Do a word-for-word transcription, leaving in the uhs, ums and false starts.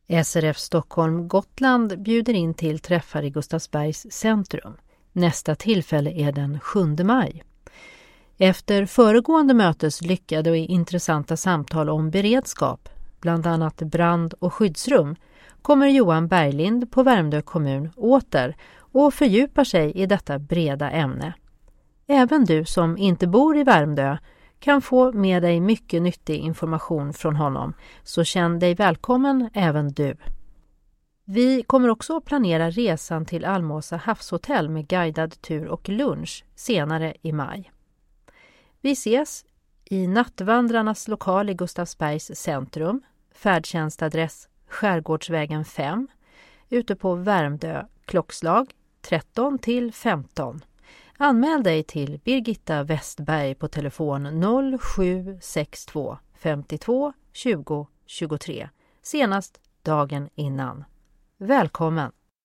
S R F Stockholm Gotland bjuder in till träffar i Gustavsbergs centrum. Nästa tillfälle är den sjunde maj. Efter föregående mötes lyckade och intressanta samtal om beredskap, bland annat brand- och skyddsrum, kommer Johan Berglind på Värmdö kommun åter och fördjupar sig i detta breda ämne. Även du som inte bor i Värmdö kan få med dig mycket nyttig information från honom, så känn dig välkommen även du. Vi kommer också att planera resan till Almåsa havshotell med guidad tur och lunch senare i maj. Vi ses i Nattvandrarnas lokal i Gustavsbergs centrum, färdtjänstadress Skärgårdsvägen fem, ute på Värmdö, klockslag tretton till femton. Anmäl dig till Birgitta Westberg på telefon noll sju sex två femtiotvå tjugo tjugotre senast dagen innan. Välkommen!